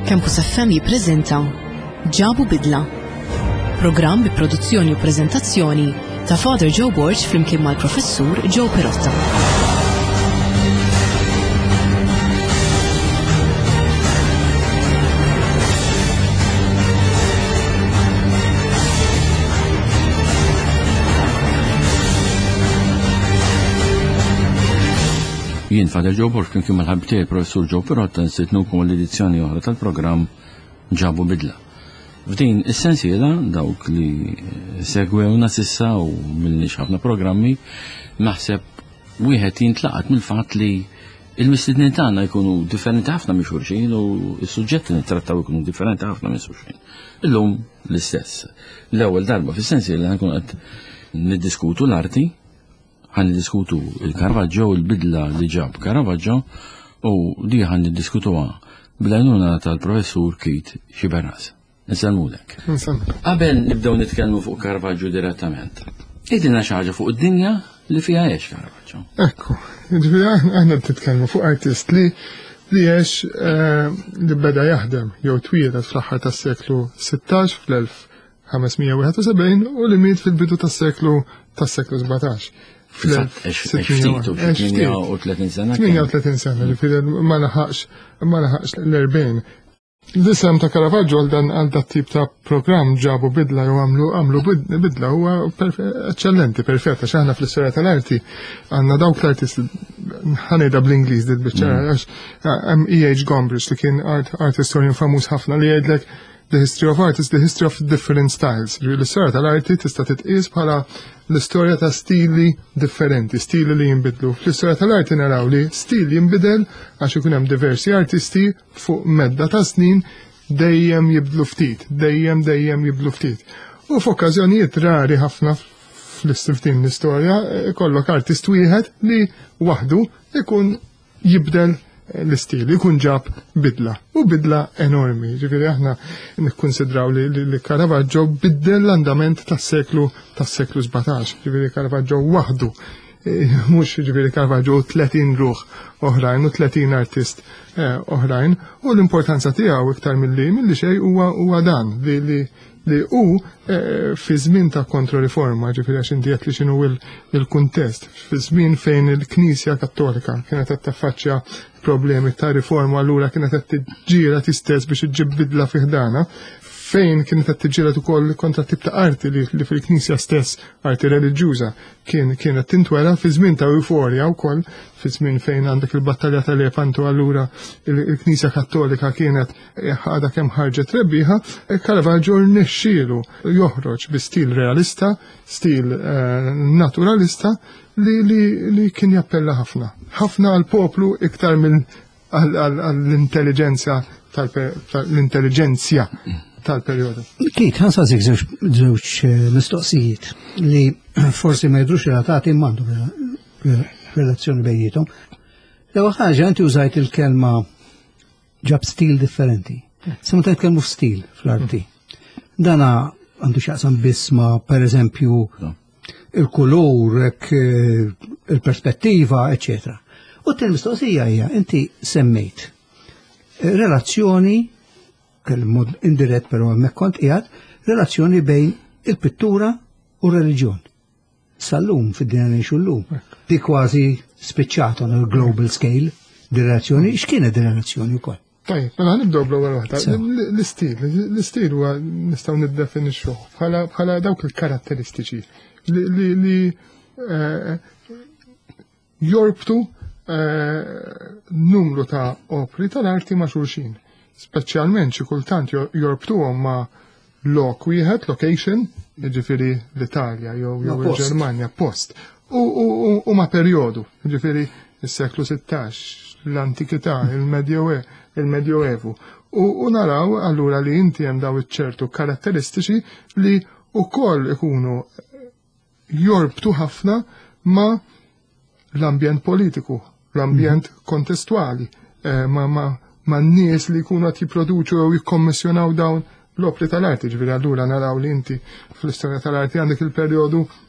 Campus FM jippreżenta Ġabu Bidla, programm bi produzzjoni u preżentazzjoni ta' Father Joe Borg flimkien mal-Professur Joe Perotta. Jien Father Joe Borg flimkien mal-ħabtiegħi Professur Joe Perotta nsitnukom l-edizzjoni oħra tal-programm Ġabu Bidla. F'din is-sensiela dawk li segwewna s'issa u milniex ħafna programmi, naħseb wieħed jintlaqat mill-fatt li il-mistednin tagħna jkunu differenti ħafna minn xulxin u s-suġġetti nittrattaw jkunu differenti ħafna minn xulxin. Illum l-istess. L-ewwel darba fis-sensiela nkun qed niddiskutu l-arti, ħan diskutu il-Caravaggio, il-bidla li ġab Caravaggio, u di ħan diskutuha bl-għajnuna tal-professur Keith Xiberras. Nsalmulek. Qabel nibdew nitkellmu fuq Caravaggio direttament. Idilna xi ħaġa fuq id-dinja li fiha għex Caravaggio. Ekku, aħna titkellmu fuq artist li għex li beda jaħdem jew twielet fl-aħħar tas-seklu 16 fl-1571 u li miet fil-bidu tas-seklu 17. 38 sena. 38 sena, li ma laħaqx l-40. L-isem ta' Caravaggio għal dat tip ta' program Ġabu Bidla jew għamlu bidla huwa eccellenti, perfetta, x'aħna fl-istorja tal-arti għandna dawk l-artisti ħanejda bl-Ingliż dit biċċara għax hemm E.H. Gombrich li kien art historian famuż ħafna li jgħidlek the history of art is the history of different styles. L-istorja tal-arti tista' titqies bħala l-istorja ta' stili differenti, stili li jinbidlu. Fl-istorja tal-arti naraw li stil jinbidel għax ikun hemm diversi artisti fuq medda ta' snin dejjem jibdlu ftit, dejjem jibdlu ftit. U f'okkażjonijiet rari ħafna fl-istiftin l-istorja kollok artist wieħed li waħdu ikun jibdel l-istil, jkun ġab bidla. U bidla enormi. Ġifieri aħna nikkonsidraw li Caravaggio biddel l-andament tas-seklu 17. Ġifieri Caravaggio waħdu. Mhux ġifieri Caravaggio 30 ruħ oħrajn u 30 artist oħrajn. U l-importanza tiegħu iktar milli xejn huwa dan li hu fi żmien ta' kontrariforma, ġifieri għax inti qed li x'inhu il-kuntest, fi żmien fejn il-Knisja Kattolika kienet qed taffaċċja problemi ta' riforma allura kienet qed tiġġieled istess biex iġġib bidla fi ħdana, fejn kienet qed tiġġieled ukoll kontra tip ta' arti li fil-Knisja stess, arti reliġjuża, kienet tintwera fi żmien ta' euforja wkoll, fi żmien fejn għandek il-battalja tal-Lepanto allura il-Knisja Kattolika kienet għadha kemm ħarġet rebbieħa, Caravaggio rnexxielu joħroġ bi stil realista, stil naturalista li kien jappella ħafna għal-poplu iktar minn għall-intelligenzja tal-perjodu. Kiet, ħansazik żewġ mistoqsijiet li forsi ma jidrux relatati mandu relazzjoni bejnietom. L-ewwel ħaġa inti użajt il-kelma ġab stil differenti. Sema tkellmu f'stil fl-arti. Dana għandu x'jaqsam biss ma' pereżempju il-kulur, il-perspettiva, eccetera. U t-mistoqsija hija inti semmejt relazzjoni, mod indirett però hemmhekk kont qiegħed relazzjoni bejn il-pittura u r-reliġjon. Sal-lum fid-dinja ngħixu llum. Di kważi spiċċata on global scale di relazzjoni, x'kienet di relazzjoni wkoll? Tajjeb, mela nibdew bl-ewwel waħda. L-istil huwa nistgħu niddefinixxuh bħala dawk il-karatteristiċi li jorbtu numru ta' opri tal-arti ma' xulxin. Speċjalment xi kultant jorbtuhom ma' lok wieħed, location, jiġifieri l-Italja jew il-Ġermanja, post. U ma' perjodu, jiġifieri is-seklu 16, l-Antikità, il-Medjoevu. U naraw allura li inti hemm daw iċ-ċertu karatteristiċi li wkoll ikunu jorbtu ħafna ma' l-ambjent politiku, l-ambjent kontestwali, ma' n-nies li jkunu qed jipproduċu jew jikkommissjonaw dawn l-opri tal-arti. Ġifieri allura naraw li inti fl-istorja tal-arti għandek il-perjodu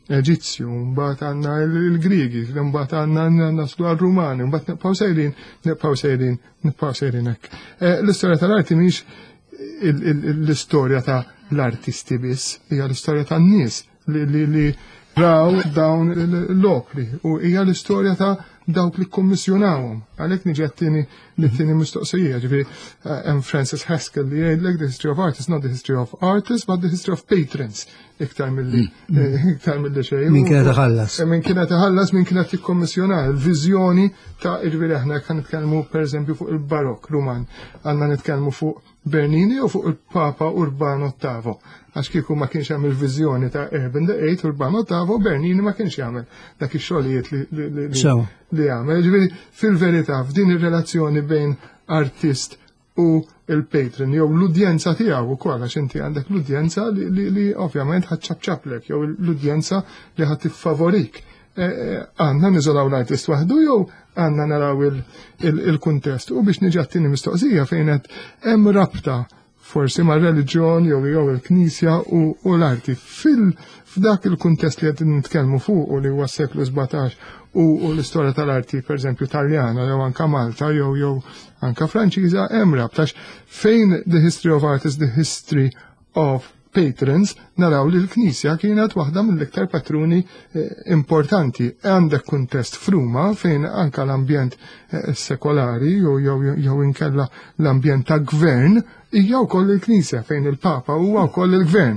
Eġizzju, mbagħad għandna il-Griegi, mbagħad għandna naslu għal-Rumani, mbagħad nibqgħu sejrin hekk. L-istorja tal-arti mhix l-istorja ta' l-artisti biss, hija l-istorja tan-nies li raw dawn l-opri u hija l-istorja ta' dawk li kommissjonawhom. Għalhekk niġi għat-tieni mistoqsija, ġifieri hemm Francis Haskell li jgħidlek the history of art is not the history of artists but the history of patrons. Iktar milli xejn. Min kienet iħallas. Min kienet iħallas, min kienet jikkommissjonaw il-viżjoni ta' ġifieri aħna kan nitkellmu pereżempju fuq il-Barokk Ruman, għandna nitkellmu fuq Bernini u fuq il-Papa Urbano VIII. Għax kieku ma kienx jagħmel viżjoni ta' Urban VIII, Urbano VIII, Bernini ma kienx jagħmel dak ix-xogħlijiet li jagħmel. Ġifieri fil-verità f'din ir-relazzjoni bejn artist u il-patron jew l-udjenza tiegħu wkoll għax inti għandek l-udjenza li ovvjament ħadd jew l-udjenza li ħadd tiffavorik. Għandna niżolaw l-artist waħdu jew għandna naraw il-kuntest u biex niġi għat-tieni mistoqsija fejn qed hemm rabta forsi ma' reliġjon jew il-Knisja u l-arti. F'dak il-kuntest li qed nitkellmu fuq u li huwa s-seklu 17 u l-istorja tal-arti pereżempju Taljana jew anke Malta jew anke Franċiża hemm rabta fejn the history of art is the history of patrons naraw li l-Knisja kienet waħda mill-iktar patruni importanti. Għandek kuntest fruma fejn anka l-ambjent sekolari jew inkella l-ambjent ta' gvern hija wkoll il-Knisja fejn il-Papa huwa wkoll il-gvern.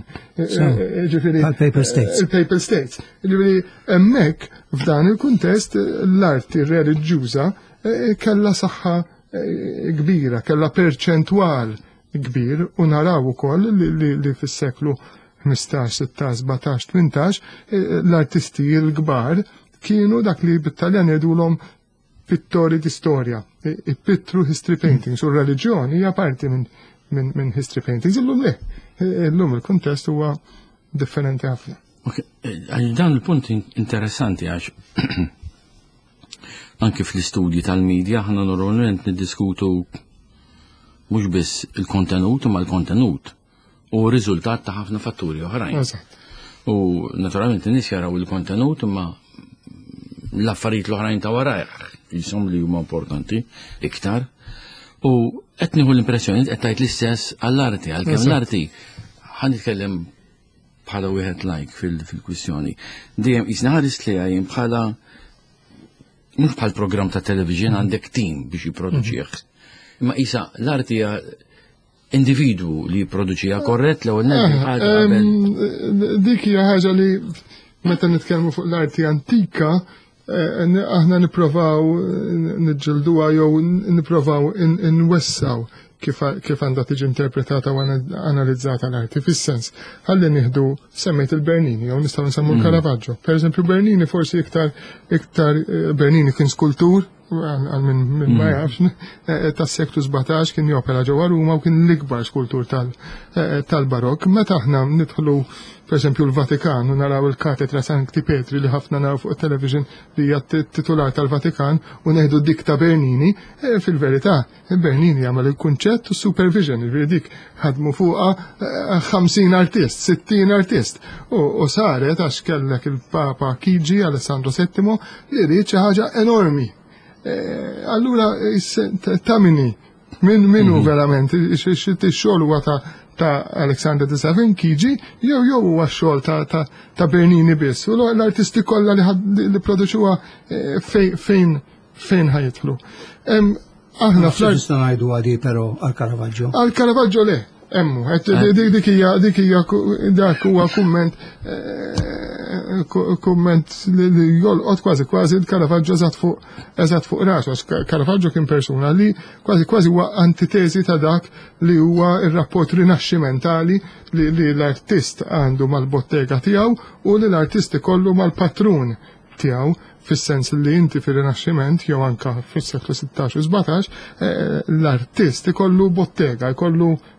Papal States. Il-Papal States. Ġifieri hemmhekk f'dan il-kuntest l-arti reliġjuża kellha saħħa kbira, kellha perċentwal kbir u naraw ukoll li fis-seklu 15, 16, 17, 18 l-artisti l-kbar kienu dak li bit-Taljan jgħidulhom pittori di storja, ipittru history paintings u r-reliġjoni hija parti minn history paintings. Illum il-kuntest huwa differenti ħafna. Dan il-punt interessanti għax anke fl-istudji tal-medja ħana normalment niddiskutu mhux biss il-kontenut ma l-kontenut u r-riżultat ta' ħafna fatturi oħrajn. U naturalment in-nies jaraw il-kontenut ma l-affarijiet l-oħrajn ta' warajh jisom li huma importanti iktar. U qed nieħu l-impressjoni qed tgħid l-istess għall-arti, għalkemm l-arti ħan nitkellem bħala wieħed fil-kwistjoni. Dejjem qisna ħares li għajjem bħala mhux bħal programm ta' television għandek tim biex jipproduċih. Ma isa l-arti individu li jipproduċija korrett l-ewwel ħaġa. Dik hija ħaġa li meta nitkellmu fuq l-arti antika aħna nipprovaw niġġilduha jew nipprovaw inwessaw kif għandha tiġi interpretata u analizzata l-arti fis-sens. Ħalli nieħdu semmejt il-Bernini jew nistgħu nsemmu l-Caravaggio. Pereżempju Bernini forsi iktar Bernini kien skultur minn ma jafx tas-seklu 17 kien jopera ġewwa Ruma u kien l-ikbar skultur tal-Barokk. Meta aħna nidħlu pereżempju l-Vatikan u naraw il-Katedra Sankti Petri li ħafna naraw fuq television li hija titular tal-Vatikan u neħdu dik ta' Bernini, fil-verità Bernini jagħmel il-kunċett u supervision, dik ħadmu fuqha 50 artist, 60 artist. U saret għax kellek il-Papa Chigi Alessandro VII li jrid xi ħaġa enormi. Allura ta' minnu verament ix-xogħol huwa ta' Alexander VII Chigi jew huwa xogħol ta' Bernini biss. U l-artisti kollha li produċuha fejn ħajidħlu. Aħna fl-art ngħidu għadi però għal-Caravaggio. Għal-Caravaggio le, emmu, dik hija dak huwa kumment li jolqot kważi il-Caravaggio eżatt fuq rasu. Caravaggio kien persuna li kważi huwa antitezi ta' dak li huwa ir-rapport rinaxximentali li l-artist għandu mal-bottega tiegħu u li l-artist ikollu mal-patrun tiegħu fis-sens li inti fir-Rinaxximent jew anke fis-seklu 16 u 17 l-artist ikollu bottega, ikollu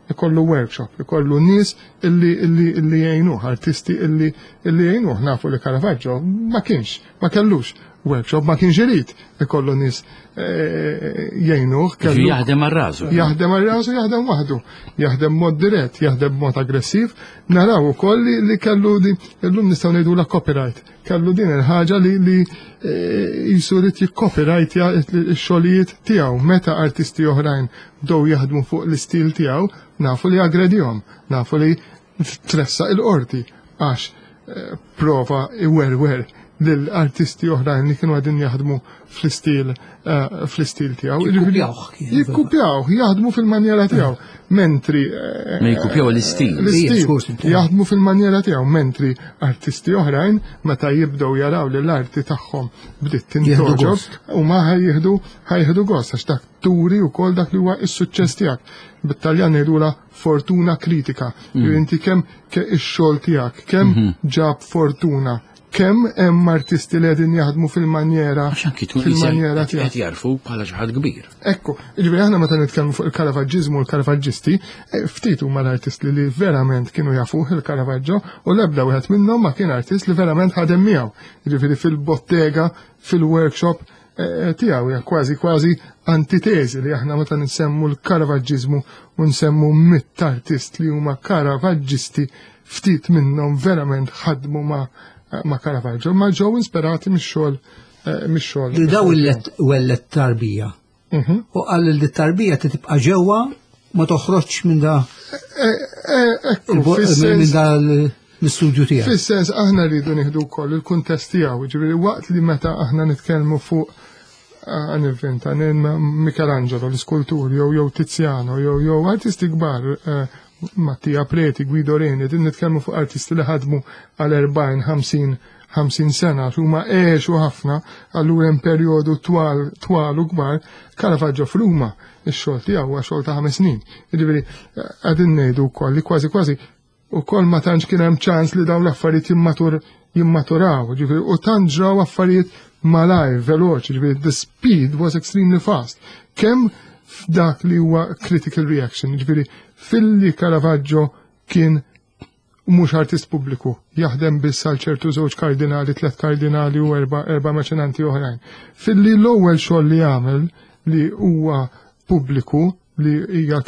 ikollu workshop, ikollu nies illi jgħinuh, artisti illi jgħinuh. Nafu li Caravaggio ma kellux workshop, ma kienx irid ikollu nies jgħinuh. Jaħdem ar-rasu. Jaħdem ar-rasu, jaħdem waħdu, jaħdem mod dirett, jaħdem mod aggressiv. Naraw ukoll li kellu illum nistgħu ngħidula copyright. Kellu din il-ħaġa li jisurit jikkopirajtja x-xogħlijiet tiegħu. Meta artisti oħrajn bdew jaħdmu fuq l-istil tiegħu, nafu li aggredihom, nafu li tressa il-qorti għax prova iwerwer lill-artisti oħrajn li kienu għadin jaħdmu fl-istil tiegħu. Jikkupjawh, jaħdmu fil-manjera tiegħu. Mentri ma jikkupjaw l-istil. Jaħdmu fil-manjera tiegħu, mentri artisti oħrajn meta jibdew jaraw li l-arti tagħhom bdiet tintoġob huma ħajħdu gost għax dak turi wkoll dak li huwa s-suċċess tiegħek. Bit-Taljan ngħidula fortuna kritika. Inti kemm ix-xogħol tiegħek, kemm ġab fortuna, kemm hemm artisti li qegħdin jaħdmu fil-manjera tiegħek. Qed jarfu bħala xi ħadd kbir. Ekku, jiġifieri aħna meta nitkellmu fuq il-Caravaggizmu u l-Caravaggisti, ftit huma l-artisti li verament kienu jafuh il-Caravaggio u l-ebda wieħed minnhom ma kien artist li verament ħadem miegħu. Jiġifieri fil-bottega, fil-workshop tiegħu hija kważi antitezi li aħna meta nsemmu l-Caravaggizmu u nsemmu mitt artist li huma Caravaggisti, ftit minnhom verament ħadmu ma' Caravaggio, ma ġew inspirati mix-xogħol. Daw wellet tarbija. U qal li tarbija tibqa' ġewwa ma toħroġx minn da l-istudju tiegħek. Fis-sens aħna rridu nieħdu wkoll il-kuntest tiegħu, ġifieri waqt li meta aħna nitkellmu fuq għanivvinta Michelangelo, l-iskultur, jew Tiziano, jew artisti kbar, Mattia Preti, Guido Reni, din nitkellmu fuq artisti li ħadmu għal 40-50 sena, huma għexu ħafna, allura hemm perjodu twal u kbar. Caravaggio f'Ruma, ix-xogħol tiegħu huwa xogħol ta' 5 snin. Jiġifieri qegħdin ngħidu wkoll li kważi ukoll ma tantx kien hemm ċans li dawn l-affarijiet jimmaturaw, ġifieri u tant ġraw affarijiet malajr, veloċi, ġifieri the speed was extremely fast. Kemm f'dak li huwa critical reaction, ġifieri filli Caravaggio kien mhux artist pubbliku, jaħdem biss għal ċertu żewġ kardinali, 3 kardinali u 4 meċenanti oħrajn. Filli l-ewwel xogħol li jagħmel li huwa pubbliku li hija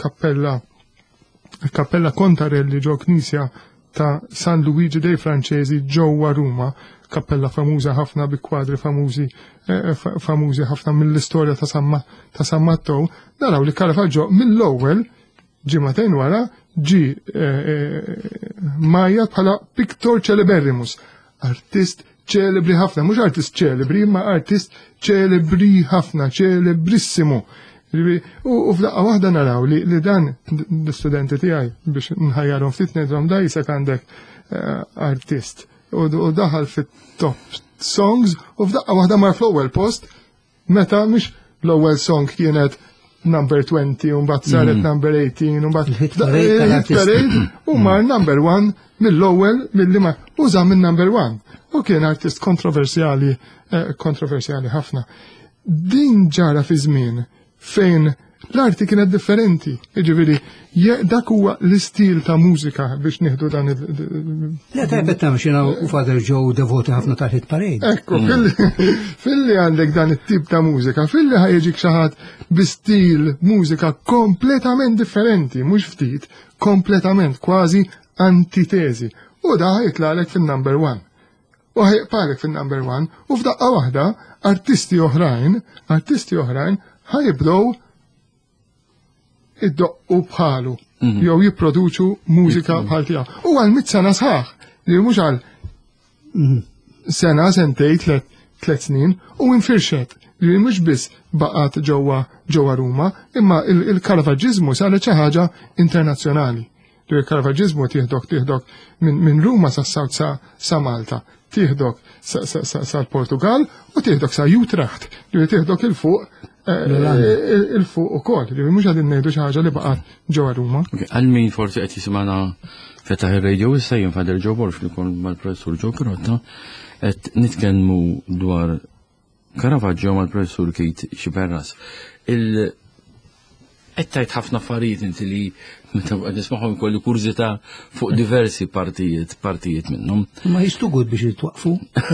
l-kappella Contarelli ġo Knisja ta' San Luigi dei Franċesi ġewwa Ruma, kappella famuża ħafna bi kwadri famużi ħafna mill-istorja ta' San Matteo. Naraw li Caravaggio mill-ewwel ġimagħtejn wara ġi majjat bħala Pictor Celeberrimus, artist ċelebri ħafna, mhux artist ċelebri, ma artist ċelebri ħafna, ċelebrissimu. U f'daqqa waħda naraw li dan l-istudenti tiegħi biex nħajjarhom ftit ngħidhom da jisek għandek artist u daħal fit-top songs u f'daqqa waħda mar fl-ewwel post meta mhix l-ewwel song kienet number 20 u mbagħad saret number 18 u mbagħad il-hit u mar number 1 mill-ewwel milli ma uża minn number 1 u kien artist kontroversjali ħafna. Din ġara fi żmien fejn l-arti kienet differenti, jiġifieri dak huwa l-istil ta' mużika biex nieħdu dan Le tajbet hemm xina u Father Joe devoti ħafna tal-hit parade. Ekku, filli għandek dan it-tip ta' mużika, filli ħajġik xi ħadd bi stil mużika kompletament differenti, mhux ftit, kompletament kważi antitezi. U da ħajtlalek fin-number 1. U ħajqparek fin-number 1 u f'daqqa waħda artisti oħrajn ħajibdew id-doqqu bħalu, jew jipproduċu mużika bħal tiegħu. U għal 100 sena sħaħ, li mhux għal sena, sentej, 3 snin, u infirxet, li mhux biss baqgħet ġewwa Ruma, imma il-Caravaggizmu saret xi ħaġa internazzjonali. Il-Caravaggizmu tieħdok minn Ruma sas-Sawt sa Malta, tieħdok sal-Portugal u tieħdok sa Utrecht, li tieħdok il-fuq ukoll, li mhux qegħdin ngħidu xi ħaġa li baqgħet ġewwa Ruma. Għal min forsi qed jisimgħana fetaħ ir-radio issa jien Father Joe Borg li jkun mal-Professur Joe Pirotta qed nitkellmu dwar Caravaggio mal-Professur Keith Xiperras. Ettajt ħafna affarijiet inti li meta nismaħom kolli kurzita fuq diversi partijiet minnhom. Ma jistugud biex jitwaqfu.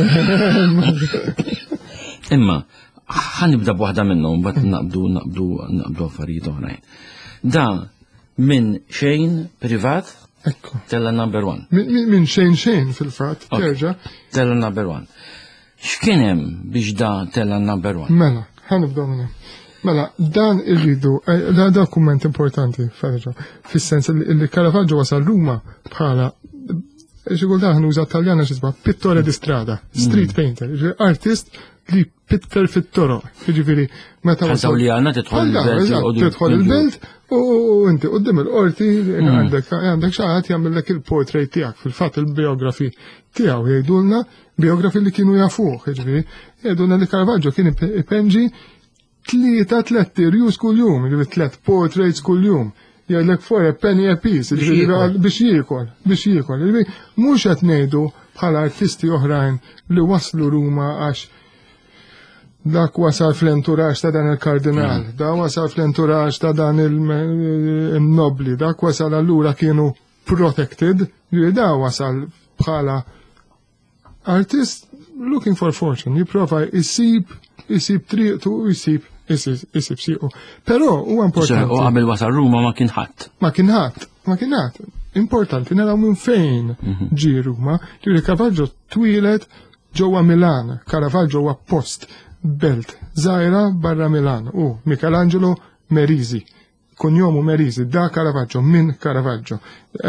Imma ħanibda b'waħda minnhom bat naqbdu affarijiet oħrajn. Da minn xejn privat tella number one. Minn xejn fil-fatt, terġa'. Tella number one. X'kien hemm biex da tella number one? Mela, ħanibdew minn hemm. Mela, dan irridu, da kumment importanti, fis-sens li Caravaggio wasal Ruma bħala, xigul daħn uża taljana xisba, pittore di strada, street painter, artist li pitter fit-toro, ġifiri, meta wasal li għanna tidħol il-belt, u inti qoddim il-qorti, għandek xaħat jagħmellek il-portrait tiegħek, fil-fatt il-biografi tiegħu jgħidulna, biografi li kienu jafuh, ġifiri, jgħidulna li Caravaggio kien ipenġi 3 tirjus kull jum, 3 portraits kull jum, jgħidlek for a penny a piece, biex jiekol. Mhux qed ngħidu bħala artisti oħrajn li waslu Ruma għax dak wasal fl-enturaġġ ta' dan il-kardinal, da wasal fl-enturaġġ ta' dan il-nobli, dak wasal allura kienu protected, da wasal bħala artist looking for fortune, jipprova jisib triqtu, jisib siqu. Però huwa importanti. U qabel wasal Ruma ma kien ħadd. Ma kien ħadd. Importanti naraw minn fejn ġi Ruma. Ġieli Caravaggio twilet ġewwa Milan. Caravaggio huwa post belt żgħira barra Milan. U Michelangelo Merisi. Kunjomu Merisi, da Caravaggio, minn Caravaggio.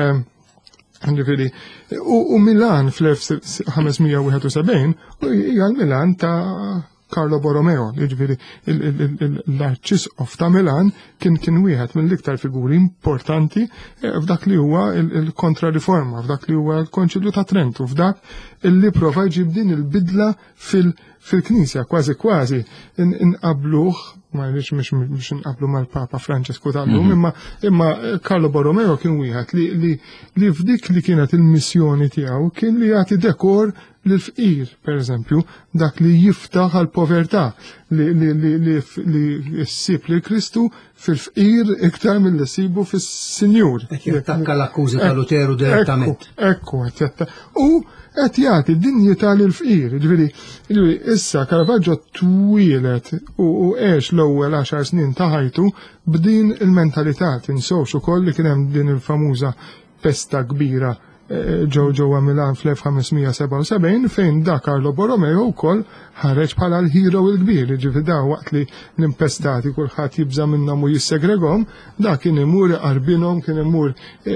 U Milan fl-1571 hija l-Milan ta' Carlo Borromeo, l-Arċisqof ta' Milan kien wieħed mill-iktar figuri importanti f'dak li huwa il-kontrariforma, f'dak li huwa l-Konċilju ta' Trentu, f'dak illi prova jġib din il-bidla fil-Knisja, kważi inqabluh, ma rridx mhux inqablu mal-Papa Franċesku tal-lum, imma Carlo Borromeo kien wieħed li f'dik li kienet il-missjoni tiegħu kien li jagħti dekor l-fqir, per eżempju, dak li jiftaħ għal-povertà, li ssib li Kristu fil-fqir iktar mill-sibu fil-Sinjur. Jattakka l-akkużi ta' Luteru direttament. Ekku, u qed jagħti dinjità lill-fqir. Ġifieri, issa Caravaggio twilet u għex l-ewwel 10 snin ta' ħajtu b'din il-mentalità tinsewx ukoll li kien hemm din il-famuża pesta kbira ġewwa Milan fl-1577 fejn da Carlo Borromeo wkoll ħareġ bħala l-hero l-kbir, ġifieri da waqt li l-impestati kulħadd jibża minnhom u jissegreghom, da kien imur qarbinhom, kien imur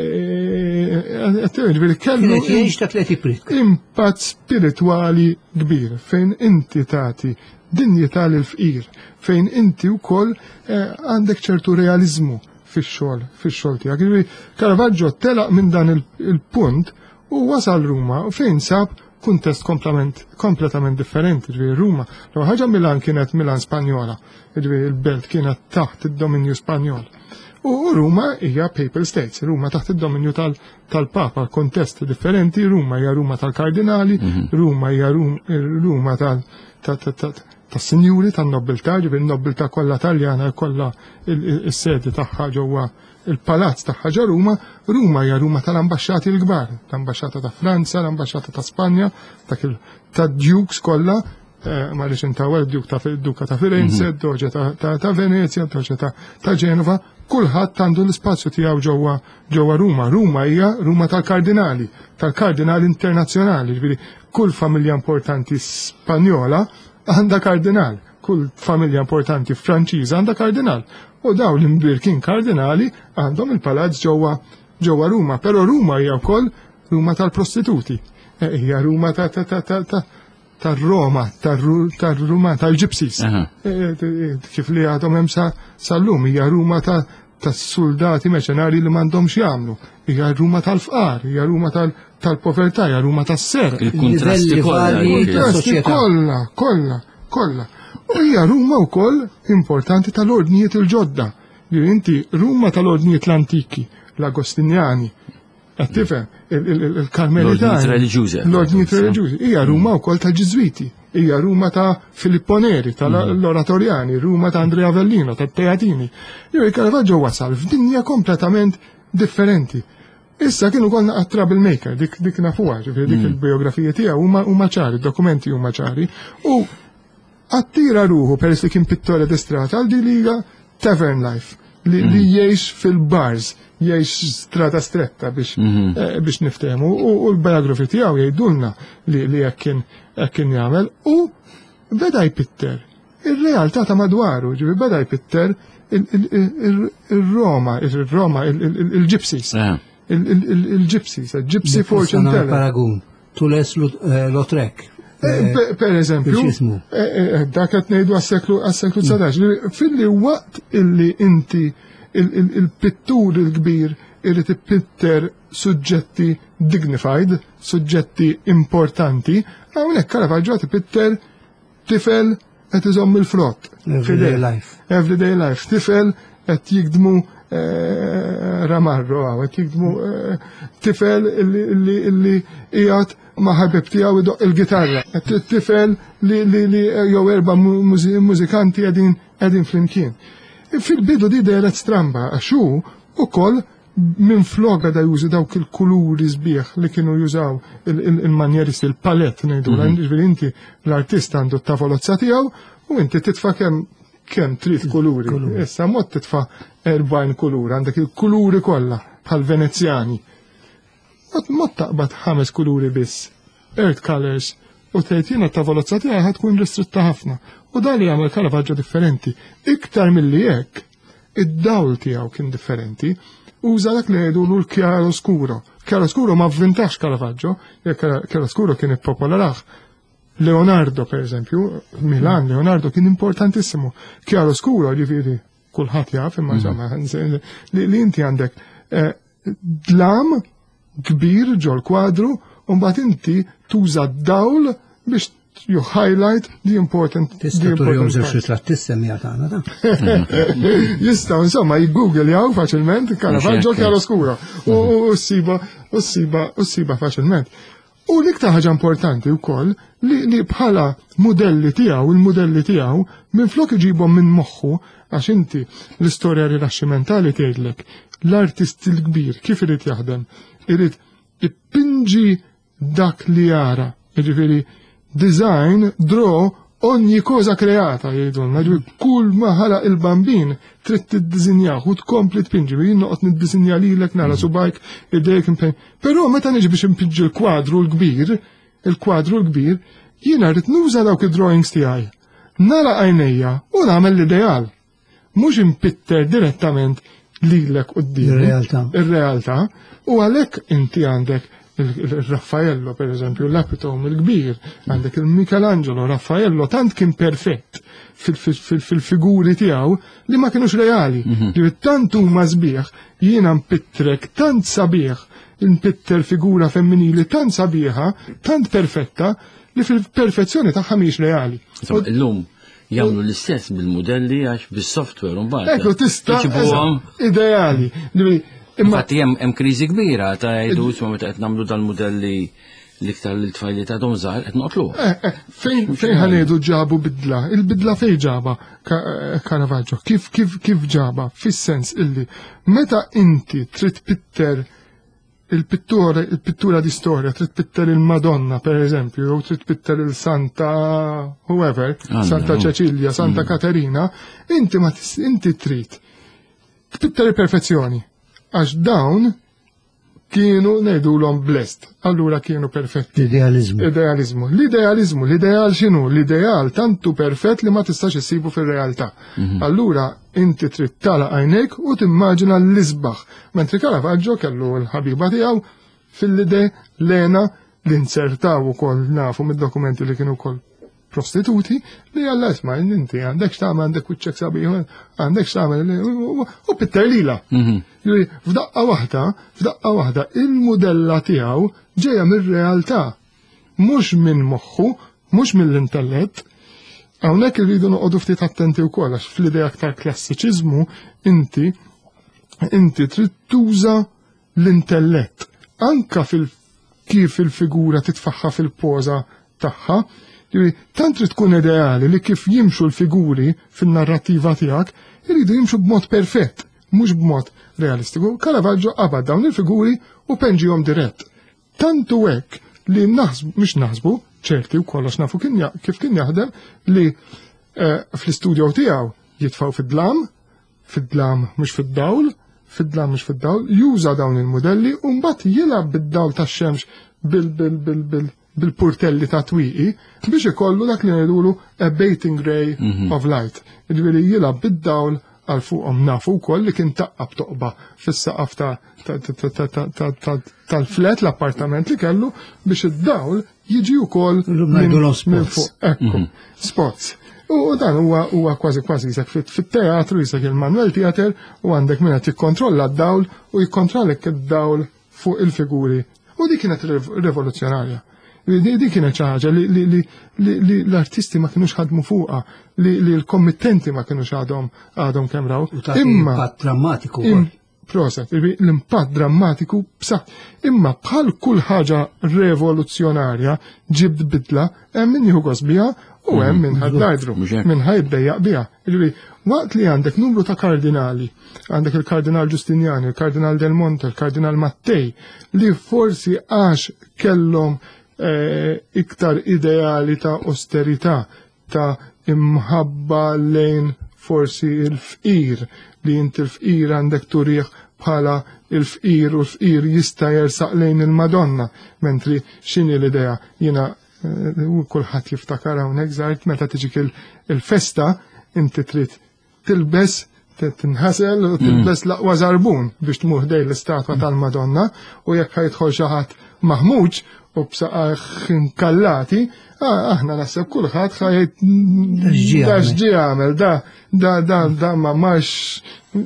kellu impatt spiritwali kbir fejn inti tagħti dinjità lill-fqir, fejn inti wkoll għandek ċertu realiżmu fix-xogħol tiegħek. Caravaggio telaq minn dan il-punt u wasal Ruma fejn sab kuntest kompletament differenti. Ruma, l ħaġa Milan kienet Milan Spanjola, il-belt kienet taħt id-dominju Spanjol. U Ruma hija Papal States, Ruma taħt id-dominju tal-Papa, kontesti differenti, Ruma hija Ruma tal-Kardinali, Ruma hija Ruma tas-sinjuri tan-nobiltà, il-nobiltà kollha Taljana kollha is-sedi tagħha ġewwa il-palazz tagħha ġa Ruma, Ruma hija Ruma tal-ambaxxati l-kbar, l-ambaxxata ta' Franza, l-ambaxxata ta' Spanja, tad-dukes kollha, marriċ intawel duka ta' Firenze, d-doġa ta' Venezia, d-doġa ta' Ġenova, kulħadd għandu l-ispazju tiegħu ġewwa Ruma. Ruma hija Ruma tal-kardinali internazzjonali, ġifieri kull familja importanti Spanjola għandha kardinal, kull familja importanti Franċiża għandha kardinal. U daw l-imbirkin kardinali għandhom il-palazz ġewwa Ruma, però Ruma hija wkoll Ruma tal-prostituti. Hija Ruma tar-Roma, tar-Ruma tal-Gypsies. Kif li għadhom hemm sal-lum, hija Ruma tas-soldati meċenari li m'għandhomx jagħmlu. Hija Ruma tal-fqar, hija Ruma tal-povertà, hija Ruma tas-serq. Il-kontrasti kollha. U hija Ruma wkoll importanti tal-ordnijiet il-ġodda. Inti Ruma tal-ordnijiet l-antiki, l-Agostinjani, tifhem il-Karmelitani. L-ordnijiet reliġjużi. Hija Ruma wkoll ta' Ġiżwiti. Hija Ruma ta' Filippo Neri, tal-Oratorjani, Ruma ta' Andrea Avellino, ta' Teatini. Caravaggio wasal f'dinja kompletament differenti. Issa kienu konna troublemaker, dik nafuha, dik il-biografija tiegħu huma ċari, dokumenti huma ċari, u attira ruħu peress li kien pittore d-estrata għal di liga tavern life, li jgħix fil-bars, jgħix strata stretta biex niftehmu, u l-biografi tiegħu jgħidulna li hekk kien jagħmel, u beda jpitter. Ir-realtà ta' madwaru, beda jpitter il-Roma, il-Gypsies. Il-Gypsy fortune teller. Paragun, Tules Lautrec. Per eżempju, dak qed ngħidu għas-seklu 19, filli waqt illi inti il-pittur il-kbir irid ippitter suġġetti dignified, suġġetti importanti, hawnhekk Caravaggio qed ipitter tifel qed iżomm il-frott. Everyday life. Tifel qed jikdmu ramarro qed jikdmu tifel illi qiegħed ma' ħabib tiegħu idoq il-gitarra. Tifel li jew erba' mużikanti qegħdin flimkien. Fil-bidu di dejret stramba għax hu ukoll minn flok da jużi dawk il-kuluri sbieħ li kienu jużaw il-manjeristi, il-palett ngħidu, inti l-artista għandu t-tavolozza tiegħu u inti titfa' kemm trid kuluri. Issa mod titfa' 40 kulur, għandek il-kuluri kollha bħal Venezjani. Mod taqbad 5 kuluri biss, earth colors, u tgħid jiena t-tavolozza tiegħi ħad tkun ristretta ħafna. U dan li jagħmel Caravaggio differenti. Iktar milli hekk, id-dawl tiegħu kien differenti. Uża dak li jgħidulu l-chiaroscuro. Chiaroscuro ma vvintax Caravaggio, chiaroscuro kien ippopolarawh. Leonardo, per eżempju, Milan, Leonardo kien importantissimu. Chiaroscuro, ġifieri kulħadd jaf, imma li inti għandek dlam kbir ġol kwadru, u mbagħad inti tuża d-dawl biex you highlight the important Jistaw, insomma, Google jaw faċilment Caravaggio chiaroscuro u s-siba faċilment. U l-iktar ħaġa importanti wkoll li bħala modelli tiegħu, il-modelli tiegħu minflok iġibhom minn moħħu għax inti l-istorja rilaxximentali tgħidlek l-artist il-kbir kif irid jaħdem, irid ippinġi dak li jara, jiġifieri design, draw, ogni cosa kreata, jgħidulna, kull ma ħala il-bambin trid tiddiżinjaw u tkompli tpinġi, jien noqgħod niddiżinja lilek nara subajk idejk impejn. Però meta niġi biex impinġi l-kwadru l-kbir, jiena rrid nuża dawk id-drawings tiegħi. Nara għajnejja u nagħmel l-ideal. Mhux impitter direttament lilek quddiem. Ir-realtà. U għalhekk inti għandek il-Raffaello, per eżempju, l-Epitome il-kbir, għandek il-Michelangelo, Raffaello, tant kien perfett fil-figuri tiegħu li ma kienux reali. Tant huma sbieħ, jiena mpittrek tant sabiħ, npitter figura femminili tant sabiħa, tant perfetta, li fil-perfezzjoni tagħha mhix reali. Illum jagħmlu l-istess bil-modelli għax bis-software u mbagħad. Ekku tista' ideali. Infatti hemm kriżi kbira ta' jgħidu isma' meta qed nagħmlu dal-modelli l-iktar l-tfajli ta' dom żgħar qed noqtluh. Fejn ħaniedu ġabu bidla? Il-bidla fejn ġaba Caravaggio? Kif ġaba? Fis-sens illi meta inti trid pitter il-pittura di storja, trid pitter il-Madonna, per eżempju, jew trid pitter il-Santa whoever, Santa Cecilia, Santa Caterina, inti trid pitter il-perfezzjoni. Għax dawn kienu ngħidulhom blessed, allura kienu perfetti. Idealizmu. L-ideal x'inhu? L-ideal tantu perfett li ma tistax issibu fir-realtà. Allura inti trid tagħlaq għajnejk u timmaġina l-isbaħ. Mentri Caravaggio kellu l-ħabiba tiegħu fil-ide Lena li insertaw ukoll nafu mid-dokumenti li kienu wkoll prostituti li għalla isma' inti għandek x'tagħmel għandek wiċċek sabiħ, għandek x'tagħmel u pitter lila. F'daqqa waħda il-mudella tiegħu ġejja mir-realtà, mhux minn moħħu, mhux mill-intellett. Hawnhekk irridu noqogħdu ftit attenti wkoll għax fl-idea aktar klassiċiżmu inti trid tuża l-intellett anka kif il-figura titfaħħa fil-poża tagħha, tant trid tkun ideali li kif jimxu l-figuri fin-narrattiva tiegħek iridu jimxu b'mod perfett, mhux b'mod realistiku. Caravaggio qabad dawn il-figuri u penġihom dirett. Tantu hekk li mhux naħsbu, ċerti u kollox nafu kif kien jaħdem li fl-istudio tiegħu jitfgħu fid-dlam mhux fid-dawl, juża dawn il-modelli u mbagħad jilgħab bid-dawl tax-xemx bil-purtelli ta' twieqi biex ikollu dak li ngħidulu abating ray of light. Jiġifieri jilgħab bid-dawl għal fuqhom nafu wkoll li kien taqqab toqba fis-saqaf tal-flet l-appartament li kellu biex id-dawl jiġi wkoll minn fuq. Ekku, spots. U dan huwa kważi jisek fit-teatru, jisek il-Manuel Theater u għandek minna tikkontrolla d-dawl u jikkontrollek id-dawl fuq il-figuri. U di kienet rivoluzzjonarja. Di kienet ċaħġa li l-artisti ma kienux ħadmu fuqa, li l-kommittenti ma kienux għadhom kemraw. Imma l-impatt drammatiku. Proset, l-impatt drammatiku imma bħal kull ħaġa revoluzzjonarja ġibd bidla, hemm min jieħu gost biha u hemm min ħaddajdru, min ħajdbejjaq biha. Waqt li għandek numru ta' kardinali, għandek il-Kardinal Giustiniani, il-Kardinal Del Monte, il-Kardinal Mattei, li forsi għax kellhom iktar ideali ta' austerità, ta' imħabba lejn forsi il-fqir, li inti l-fqir għandek turieħ bħala il-fqir u l-fqir jista' jersaq lejn il-Madonna, mentri x'inhi l-idea jiena kulħadd jiftakar hawnhekk żgħart meta tiġik il-festa inti trid tilbes tinħasel u tilbes l-aqwa żarbun biex tmur dej l-istatwa tal-Madonna u jekk ħajidħol xi ħadd maħmuġ u b'saqaħ inkallati, aħna naħseb kulħadd ħajt dax għamel, da ma marx.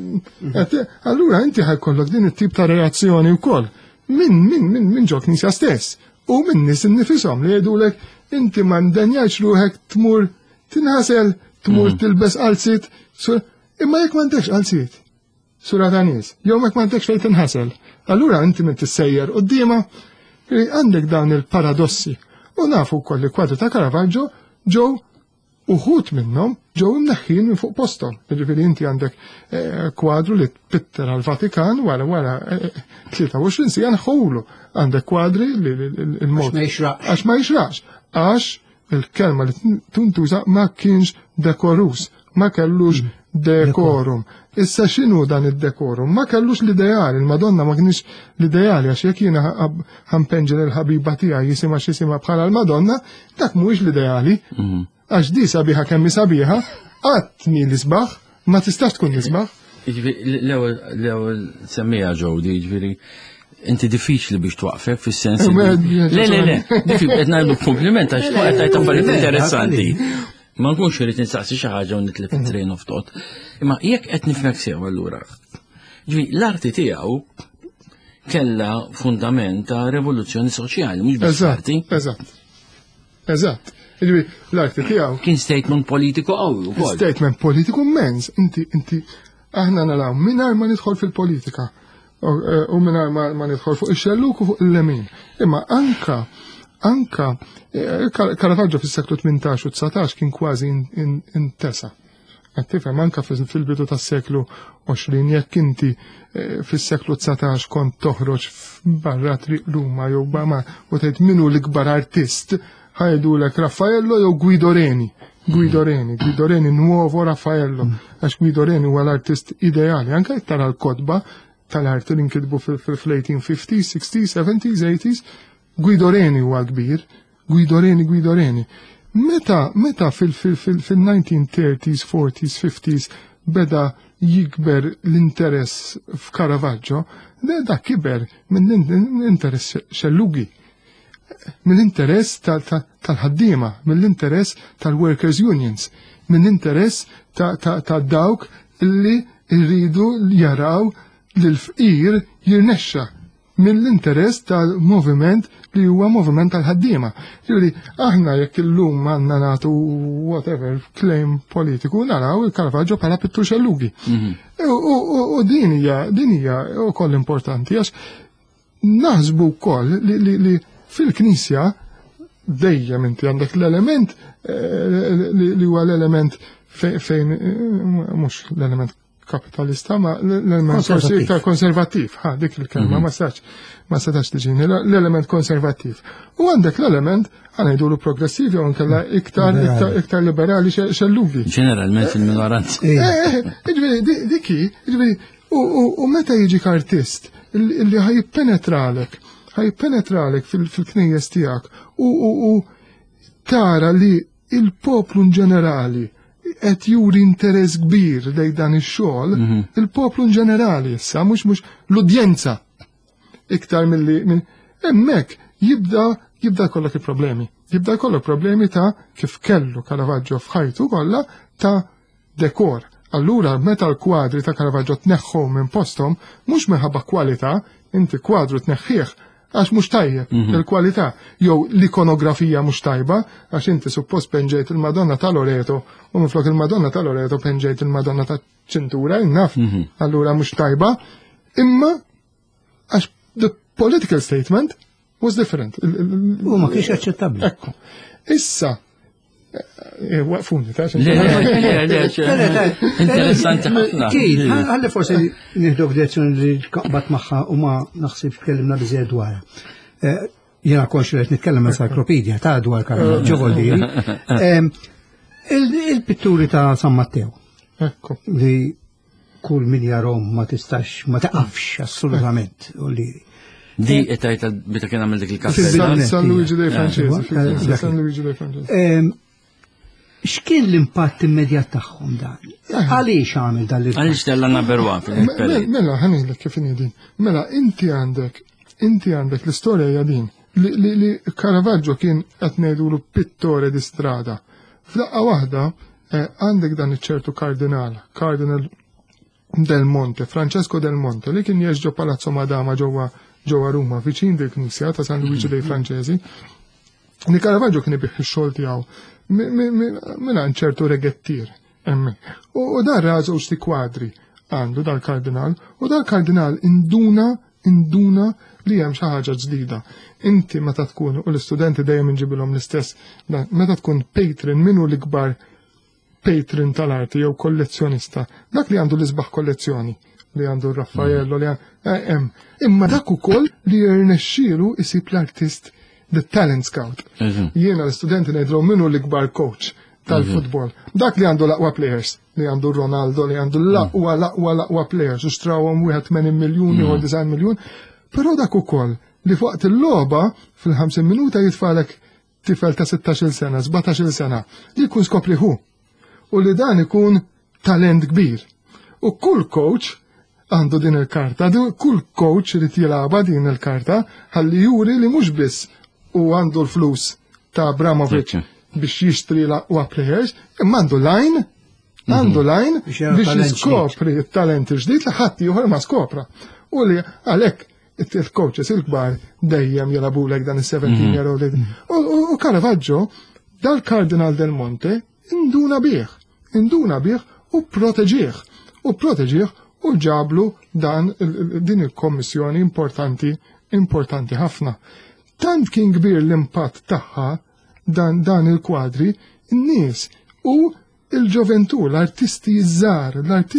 Allura inti ħajkollok din it-tip ta' reazzjoni wkoll minn ġo Knisja stess u minn nies innifishom li jgħidulek inti ma ndenjajx ruħek tmur tinħasel, tmur tilbes qalzit, imma jekk m'għandekx qalzit. Sura ta' nies, jew jekk m'għandekx fejn tinħasel, allura inti min tissejjer qudiema għandek dawn il-paradossi. U nafu wkoll li kwadri ta' Caravaggio ġew uħut minnhom ġew imneħħin minn fuq posthom. Jiġifieri inti għandek kwadru li tpitter għall-Vatikan wara 23 sija nħowlu. Għandek kwadri li l-mod għax ma jixraqx. Għax il-kelma li tuntuża ma kienx dekorus, ma kellux dekorum. Issa x'inhu dan id-dekorum? Ma kellux l-ideali, il-Madonna ma kienx l-ideali għax jekk jiena ħampenġel il-ħabiba tiegħi jisimha x'isimha bħala l-Madonna, dak mhuwiex l-ideali. Għax di sabiħa kemm sabiħa, qatt mi l-isbaħ, ma tistax tkun l-isbaħ. L-ewwel semmija ġewdi, jiġifieri inti diffiċli biex twaqfek fis-sens. Le, qed ngħidu kompliment għax qed tgħid affarijiet interessanti. Ma nkunx irid nistaqsi xi ħaġa u nitlef it-train of thought. Imma jekk qed nifhmek sew allura. L-arti tiegħu kellha fundament ta' rivoluzzjoni soċjali, mhux biss arti. Eżatt. L-arti tiegħu kien statement politiku qawwi wkoll. Statement politiku immens. Inti aħna naraw mingħajr ma nidħol fil-politika u mingħajr ma nidħol fuq ix-xelluk u fuq il-lemin. Imma anka Caravaggio fis-seklu 18 u 19 kien kważi intesa. Qed tifhem anke fil-bidu tas-seklu 20 jekk inti fis-seklu 19 kont toħroġ barra triq Ruma jew Bama u tgħid minhu l-ikbar artist ħajdulek Raffaello jew Guido Reni nuovo Raffaello għax Guido Reni huwa l-artist ideali anke tara l-kodba tal-arti li nkitbu fil-1850s, 60s, 70s, 80s. Guido Reni huwa kbir, Guido Reni. Meta fil-1930s, 40s, 50s beda jikber l-interess f'Caravaggio, da kiber minn interess xellugi, minn interess tal-ħaddiema, minn interess tal-workers unions, minn interess ta' dawk li rridu jaraw l-fqir jirnexxa, mill-interess tal-moviment li huwa moviment tal-ħaddiema. Jiġri aħna jekk illum għandna nagħtu whatever claim politiku naraw il-Caravaggio bħala pittur xellugi. U din hija wkoll importanti għax naħsbu wkoll li fil-Knisja dejjem inti għandek l-element li huwa l-element fejn mhux l-element kapitalista ma l-element forsi iktar konservattiv, dik il-kelma ma setax tiġini l-element konservattiv. U għandek l-element għanajdulu progressivi u nkella iktar liberali xelluvi. Ġeneralment il-minoranza. Diki, u meta jiġik artist li ħajpenetralek fil-knejjes tiegħek u tara li il-poplu ġenerali qed juri interess kbir lejn dan ix-xogħol, il-poplu ġenerali issa mhux l-udjenza iktar milli hemmhekk jibda jkollok il-problemi. Jibda jkollok problemi ta' kif kellu Caravaggio f'ħajtu kollha ta' dekor. Allura meta l-kwadri ta' Caravaggio tneħħu minn posthom mhux minħabba kwalità, inti kwadru tneħħih għax mhux tajjeb il-kwalità, jew l-ikonografija mhux tajba, għax inti suppost penġejt il-Madonna ta' Loreto u minflok il-Madonna ta' Loreto penġejt il-Madonna ta' ċintura, innaf, allura mhux tajba, imma għax the political statement was different. U ma kienx aċċettabbli. Ekku. Issa, waqfuni, ta' interessanti ħafna. Għalli forse nieħdu direzzjoni li kaqbat magħha u ma naħsibx tkellimna biżejjed dwarha. Jiena konxu qed nitkellem encyclopedia ta' dwar Caravaggio Voldiri. Il-pitturi ta' San Matteo. Ekku. Li kull min jarhom ma tistax ma taqafx assolutament Voldiri. Di etajta bita kien għamil dik il-kappella. San Luigi dei Francesi. San Luigi dei Francesi. X'kien l-impatt immedjat tagħhom dan? Għaliex għamil dan l-impatt? Għaliex tella number one. Mela, ħanilek kif din. Mela, inti għandek l-istorja hija din. Li Caravaggio kien qed ngħidulu pittore di strada. F'daqqa waħda għandek dan iċ-ċertu kardinal Del Monte, Francesco Del Monte, li kien jgħix ġo Palazzo Madama ġewwa Ruma, viċin bil-Knisja ta' San Luigi dei Francesi. Ni Caravaggio kien ibiħ ix-xogħol tiegħu minna ċertu regettir. U dar rażu sti kwadri għandu dal-kardinal, u dal-kardinal induna li hemm xi ħaġa ġdida. Inti meta tkun, u l-istudenti dejjem inġibilhom l-istess, meta tkun patron minnu l-ikbar patron tal-arti jew kollezzjonista, dak li għandu l-isbaħ kollezzjoni, li għandu Raffaello, li għandu imma dak ukoll li jirnexxielu isib l-artist the talent scout. Jiena l-studenti ngħidlu minnu l-ikbar coach tal-futbol. Dak li għandu l-aqwa players, li għandu Ronaldo, li għandu l-aqwa players, u xtrawhom 80 miljun u 9 miljun, però dak ukoll li fuqt il-logħba fil-50 minuta jitfalek tifel ta' 16 sena, 17 sena, li jkun skopriħu. U li dan ikun talent kbir. U kull coach għandu din il-karta, kull coach li tilaba din il-karta, ħalli juri li mhux biss u għandu l-flus ta' Abramovic biex jishtri l-aqwa players, imma għandu line biex jiskopri il-talent ġdid li ħatti juħor ma skopra. U li għalek il-coaches il-kbar dejjem jelabulek dan il-17 year old. U Caravaggio, dal-Kardinal Del Monte, induna bieħ u proteġieħ u ġablu din il-kommissjoni importanti ħafna. Tant kien kbir l-impatt tagħha dan il-kwadri, n-nies u il-ġoventù, l-artisti żgħar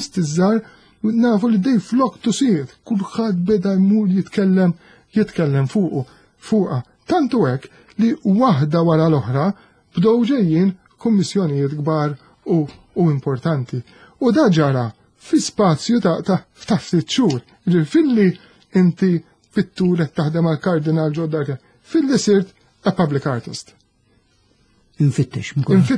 nafu li dej flok tusir, kulħadd beda jmur jitkellem fuqha. Tantu hekk li waħda wara l-oħra bdew ġejjin kummissjonijiet kbar u importanti. U da ġara fi spazju ta' ftit xhur. Ġifilli inti pittur qed taħdem għal Kardinal Ġodda, filli sirt a public artist. Infittex.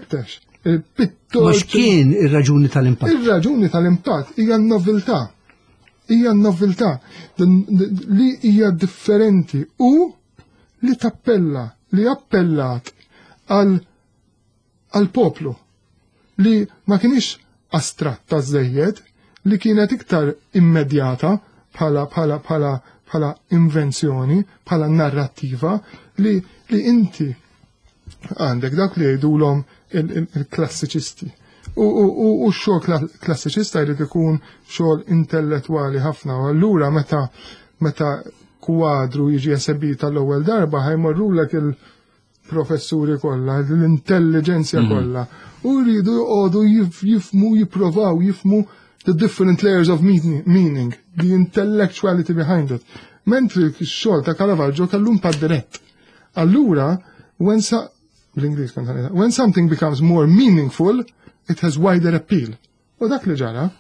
Ma x'kien ir-raġuni tal-impatt? Ir-raġuni tal-impatt hija n-noveltà. Li hija differenti u li tappella, li appellat għal poplu li ma kienix astratta żejjed, li kienet iktar immedjata bħala invenzjoni, bħala narrattiva li inti għandek dak li jgħidulhom il-klassiċisti. U x-xogħol klassiċista jrid ikun xogħol intellettwali ħafna, u allura meta kwadru jiġi esebita l-ewwel darba ħajmorrulek il-professuri kollha, l-intelligenzja kollha, u jridu jqogħdu jifmu, jipprovaw jifmu the different layers of meaning, the intellectuality behind it. Mentri x-xogħol ta' Caravaggio kellu impatt dirett. Allura, when something becomes more meaningful, it has wider appeal. U dak li ġara.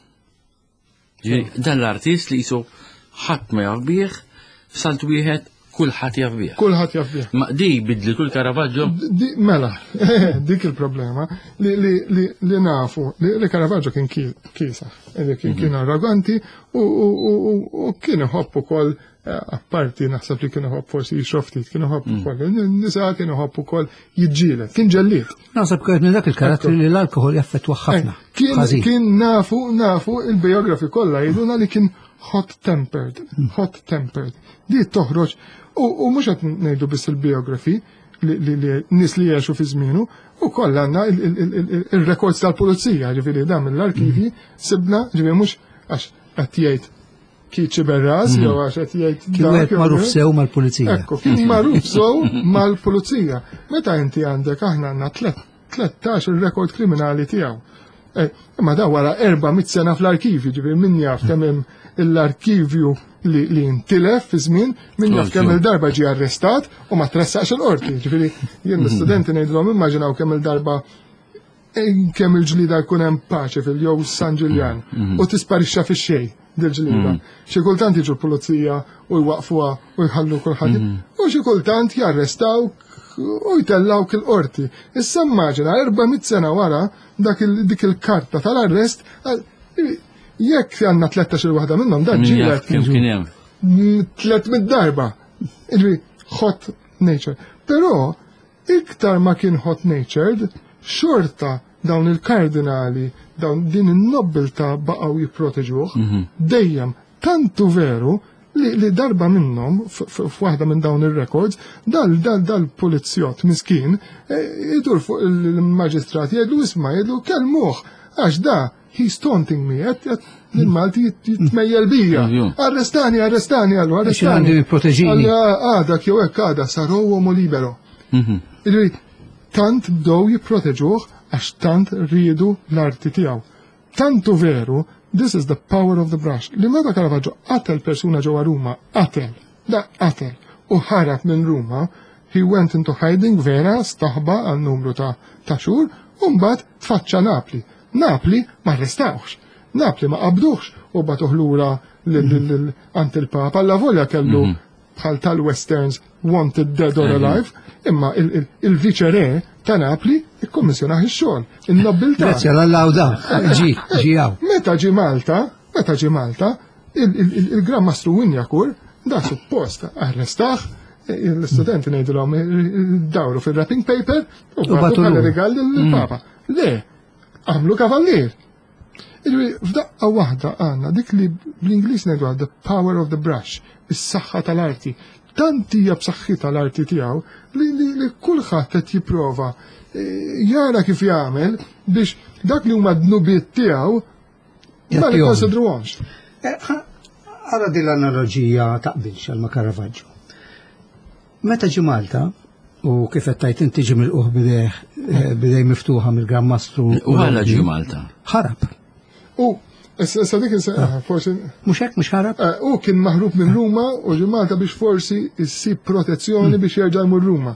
Dan l-artist li jisu ħadd ma jaf bih, f'salt wieħed kulħadd jaf bih. Kulħadd jaf bih. Ma di bidli kull Caravaggio? Mela, dik il-problema li nafu li Caravaggio kien kiesaħ, kien arroganti u kien iħobb ukoll apparti naħseb li kien iħobb forsi jixroftit, kien iħobb ukoll nisa, kien iħobb ukoll jiġġieled, kien ġellied. Naħseb kien minn dak il-karattri li l-alkohol jaffettwa ħafna. Kien nafu il-biografi kollha jgħidulna li kien hot-tempered. Di toħroġ u mhux qed ngħidu biss il-biografi li nies li jgħixu fi żmienu, ukoll għandna il-records tal-pulizija, ġifieri dan mill-arkivji sibna ġifieri mhux għax qed jgħid Kiċi Berraz, jew għax qed jgħid kien magħruf sew mal-pulizija. Ekku, kien magħruf sew mal-pulizija. Meta inti għandek aħna għandna 13 il-rekord kriminali tiegħu. Imma da wara 400 sena fl-arkivju, ġifieri min jaf kemm l-arkivju li intilef fi żmien, min jaf kemm il-darba ġie arrestat u ma tressaqx il-qorti. Ġifieri jien l-istudenti ngħidulhom immaġinaw kemm il-darba kemm il-ġlida jkun hemm paċi fil-jew San Ġiljan u tisparixxa fix-xejn dil-ġlida. Xi kultant jiġu l-pulizija u jwaqfuha u jħallu kulħadd u xi kultant jarrestaw u jtellawk il-qorti. Issa immaġina 400 sena wara dik il-karta tal-arrest jekk għandna 13 waħda minnhom dan ġielet Kemm kien hemm? 300 darba. Hot nature. Però iktar ma kien hot natured, xorta dawn il-kardinali, dawn din in-nobiltà baqgħu jipproteġuh dejjem tantu veru li darba minnhom f'waħda minn dawn ir-records dal-pulizzjott miskin idur fuq il-maġistrat jgħidlu isma' jgħidlu kelmuh għax da he's taunting me il-Malti jitmejjel bija. Arrestani għallu, arrestani. Għadak jew hekk għada saru uomo libero. Tant bdew jipproteġuh għax tant rridu l-arti tiegħu. Tantu veru, this is the power of the brush. Li meta Caravaggio qatel persuna ġewwa Ruma, qatel, u ħarab minn Ruma, he went into hiding vera staħba għal numru ta' xhur u mbagħad tfaċċa Napli. Napli ma arrestawx, Napli ma qabduhx u batuh lura ant il-Papa, alla volja kellu bħal tal-Westerns wanted dead or alive, imma il-viċe re ta' Napli ikkommissjonaħ ix-xogħol. In-nobiltà. Grazie għall-awda. Ġijaw. Meta ġi Malta, il-Gran Mastru Winjakur da suppost arrestaħ l-istudenti ngħidulhom dawru fil-wrapping paper u batu għal-regal lill-Papa. Le, għamlu kavallier. F'daqqa waħda għandna dik li bl-Ingliż ngħidu the power of the brush, is-saħħa tal-arti. Tant hija b'saħħitha l-arti tiegħu li kulħadd qed jipprova jara kif jagħmel biex dak li huma d-nubiet tiegħu ma jikkonsidruhomx. Ara din l-analogija taqbilx għal Caravaggio. Meta ġi Malta u kif qed tajt inti ġi mill-qoħ bidej miftuħa mill-Gran Mastru. U għala ġi Malta. Ħarab. Issa dik forsi. Mhux hekk mhux ħarab? U kien maħrub minn Ruma u ġi Malta biex forsi issib protezzjoni biex jerġa' jmur Ruma.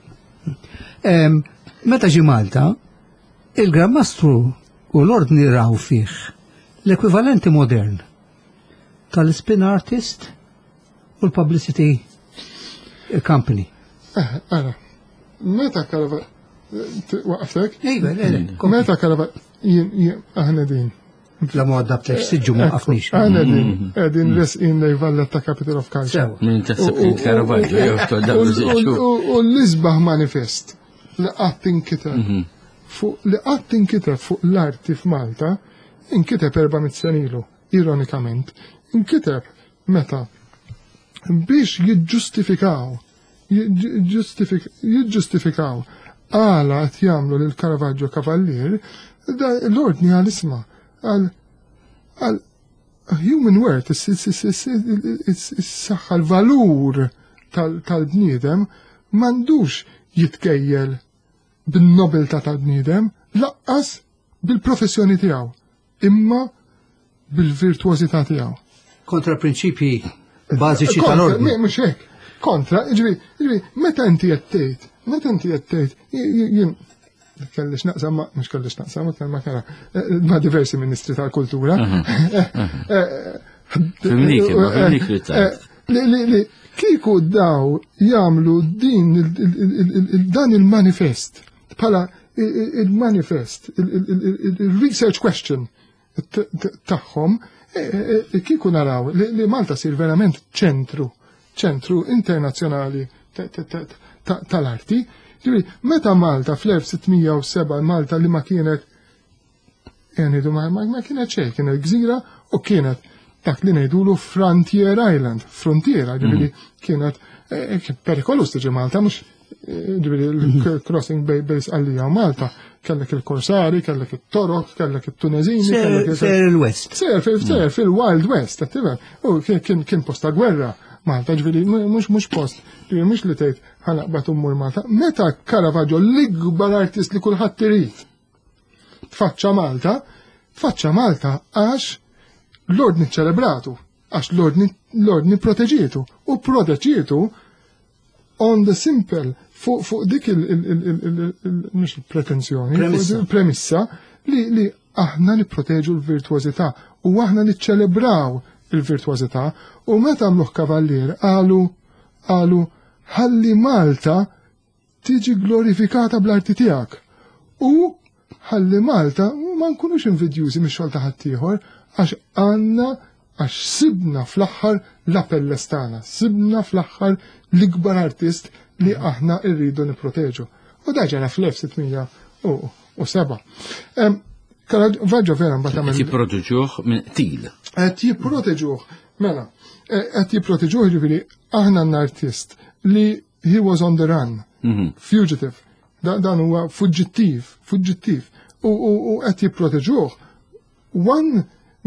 Meta ġi Malta, il-Gran Mastru u l-ordni raw fih l-ekwivalenti modern tal-spin artist u l-publicity company. Ara, meta Caravaggio waqftek? Meta Caravaggio aħna din. La ma għaddabtex siġġu ma għafnix. Aħna din resqin lej Valletta Capital of Culture. Min taħseb Caravaggio u l-isbaħ manifest li qatt inkiteb fuq l-arti f'Malta inkiteb 400 senilu, ironikament, inkiteb meta biex jiġġustifikaw għala qed jagħmlu lil Caravaggio kavallier, l-ordni għal isma' human worth, is-saħħa l-valur tal-bniedem m'għandux jitkejjel bin-nobiltà tal-bniedem, laqqas bil-professjoni tiegħu, imma bil-virtuosità tiegħu. Kontra prinċipji bażiċi tal-ordni. Mhux hekk. Kontra, ġifieri, meta inti qed tgħid, jien kellix naqsam ma kera ma' diversi ministri tal-kultura. Li kieku daw jagħmlu dan il-manifest bħala il-manifest, il-research question tagħhom, kieku naraw li Malta sir verament ċentru internazzjonali tal-arti. Meta Malta fl-1607 Malta li ma kienet ma kienet xejn, kienet gżira u kienet dak li ngħidulu Frontier Island, frontiera, ġifieri kienet perikolus tiġi Malta, mhux ġifieri l-crossing bejn Għallija u Malta. Kellek il-Korsari, kellek it-Torok, kellek it-Tunezini, ser il-West. Ser fil-Wild West, u kien posta gwerra Malta, ġifieri mhux post, ġifieri mhux li tgħid ħanaqbad ummur Malta. Meta Caravaggio l-ikbar artist li kulħadd irid tfaċċa Malta għax l-ordni ċelebratu, għax l-ordni proteġitu, u proteġitu on the simple fuq dik mhux il-pretenzjoni, il-premissa li aħna nipproteġu l-virtuosità u aħna niċċelebraw il-virtuosità, u meta għamluh kavallier qalu ħalli Malta tiġi glorifikata bl-arti tiegħek. U ħalli Malta ma nkunux invidjużi mix-xogħol ta' ħaddieħor għax sibna fl-aħħar l-appellestana, sibna fl-aħħar l-ikbar artist li aħna rridu nipproteġu. U da ġara fl-1607. Caravaggio vera mbagħad għamel. Qed jipproteġuh minn qtil. Qed jipproteġuh, mela, qed jipproteġuh ġifieri aħna n-artist li he was on the run, fugitive, dan huwa fuġġittiv, u qed jipproteġuh one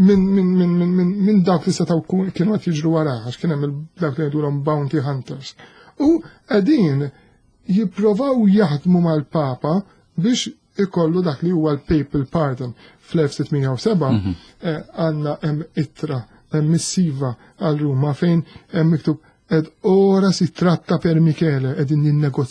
minn dawk li setgħu kienu qed jiġru warah, għax kien hemm dawk li jgħidulhom bounty hunters. U qegħdin jipprovaw jaħdmu mal-Papa biex ikollu dak li huwa l-Papal Pardon. Fl-1607 għandna hemm ittra, hemm missiva għal Ruma fejn hemm miktub ed ora si tratta per Michele, edin